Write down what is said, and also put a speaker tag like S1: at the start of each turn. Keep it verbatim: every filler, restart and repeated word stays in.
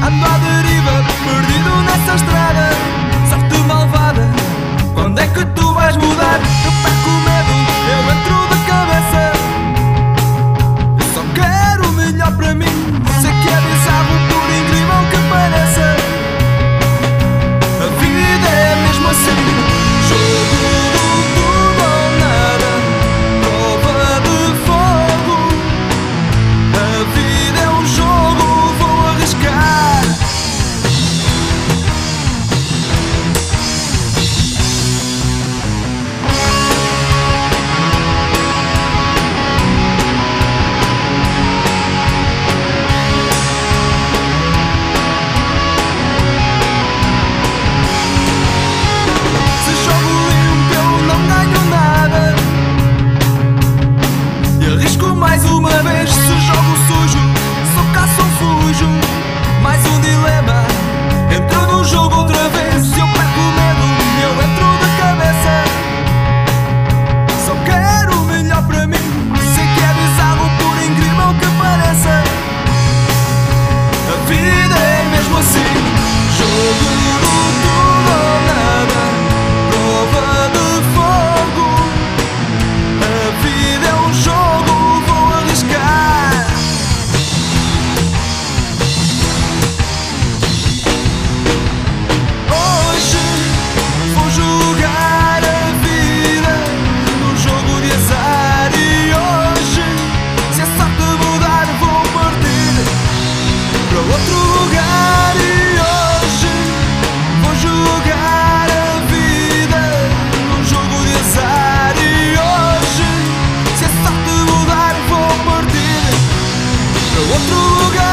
S1: ando à deriva, perdido nessa estrada. Sorte malvada, quando é que tu vais mudar? Eu perco o medo, eu entro de cabeça. Eu só quero o melhor para mim. Sei que é bizarro, por incrível que pareça. A vida é mesmo assim, jogo do tudo ou nada, prova de fogo. A vida é um jogo, vou arriscar. Se jogo limpo eu não ganho nada, e arrisco mais uma vez. Se jogo sujo, sou caço ou fujo. Mais um dilema, entro no jogo outra vez. Se eu perco o medo, eu entro de cabeça. Só quero o melhor para mim. Sei que é bizarro, por incrível que pareça. A vida é mesmo assim, jogo do tudo ou nada, prova de fogo. A vida é um jogo, vou arriscar. Hoje vou jogar a vida num jogo de azar. E hoje, se a sorte mudar, vou partir para outro lugar. E hoje vou jogar a vida num jogo de azar. E hoje, se a sorte mudar, vou partir para outro lugar.